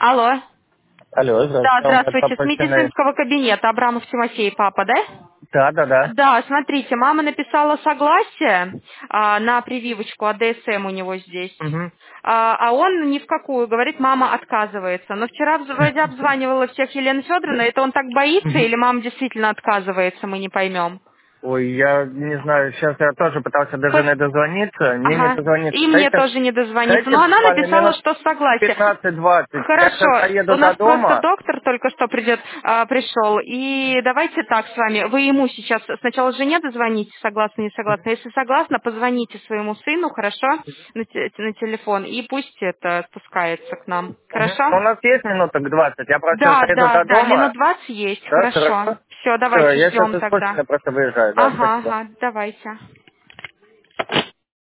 Алло. Алло, Да, здравствуйте, вам здравствуйте. С пропущенный. медицинского кабинета. Абрамов Тимофей, папа, да? Да. Да, смотрите, мама написала согласие на прививочку, АДСМ у него здесь. Угу. А он ни в какую, говорит, мама отказывается. Но вчера вроде обзванивала всех Елена Федоровна, это он так боится или мама действительно отказывается, мы не поймем. Ой, я не знаю, сейчас я тоже пытался даже не дозвониться, мне не Ага. дозвониться. И мне тоже не дозвониться. Дайте Но она буквально написала, минут что согласие. 15-20. Я сейчас Хорошо. У доеду нас до просто дома. доктор только что пришел. И давайте так с вами. Вы ему сейчас сначала жене дозвоните, согласна, не согласна. Если согласна, позвоните своему сыну, хорошо, на телефон. И пусть это спускается к нам. У Хорошо? нас есть минуток 20, я просто сейчас Да, доеду да, до да. Минут дома. 20 есть. Да, Хорошо. хорошо? Все, Все, давайте я сейчас ждем из тогда. просто выезжаю, да, Ага, спасибо. ага, давайте.